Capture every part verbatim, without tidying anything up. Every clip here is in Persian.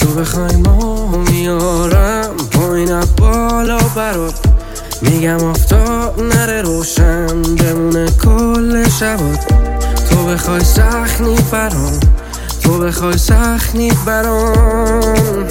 تو بخوای ما میارم پایین بالا برات، میگم آفتاب نره روشن بمونه کل شبات. تو بخوای سخت نید برام، تو بخوای سخت نید برام.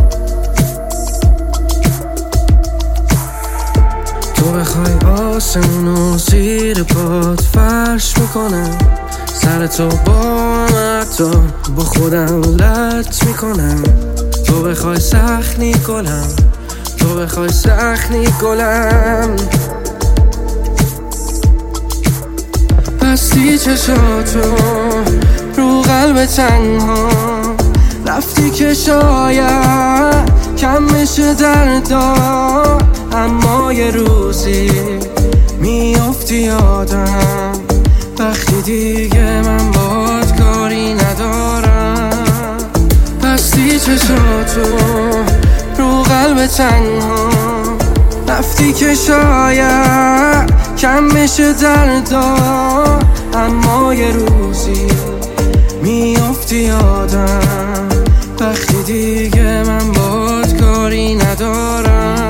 تو بخوای آسمونو زیر پات فرش میکنم، سر تو با حتی با خودم لط میکنم. تو بخوای سخت نید گلم، تو بخوای سخت نید گلم. بستی چشاتو رو قلب تنها، رفتی که شاید کم میشه دردا، اما یه روزی میافتی یادم وقتی دیگه من باهات کاری ندارم. بستی چشاتو رو قلب تنها، رفتی که شاید کم میشه دردا، اما یه روزی میافتی یادم وقتی دیگه من باهات کاری ندارم.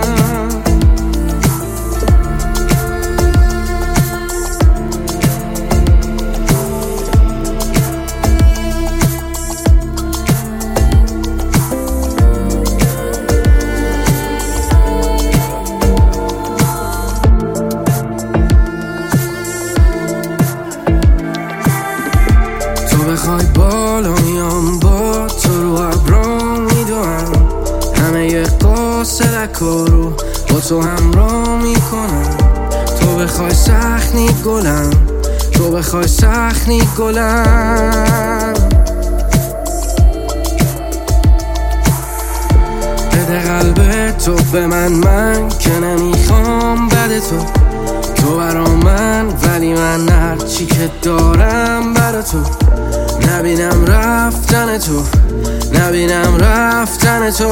بخوای بالا میام با تو رو ابرام میدوام، همه ی قاصدکا رو با تو همراه میکنم. تو بخوای سخت نید گلم، تو بخوای سخت نید گلم. بده قلب تو به من، من که نمیخوام بده تو. تو برا من ولی من هرچی که دارم برا تو. نبینم رفتن تو، نبینم رفتن تو.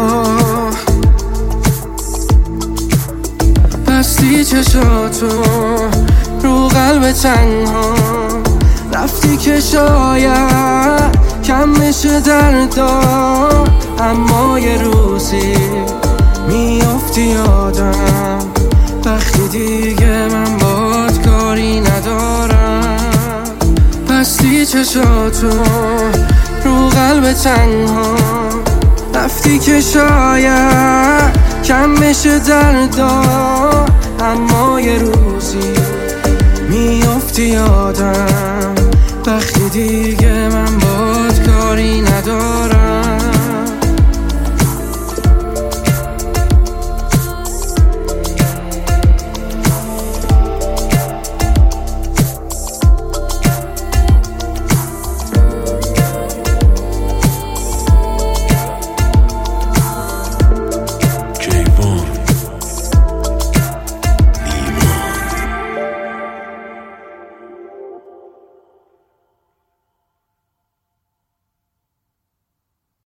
بستی چشاتو رو قلب تنها، رفتی که شاید کم میشه دردا، اما یه روزی میافتی یادم وقتی دیگه من باهات کاری ندارم. بستی چشاتو رو قلب تنها، رفتی که شاید کم میشه دردا، اما یه روزی میافتی یادم وقتی دیگه من باهات کاری ندارم.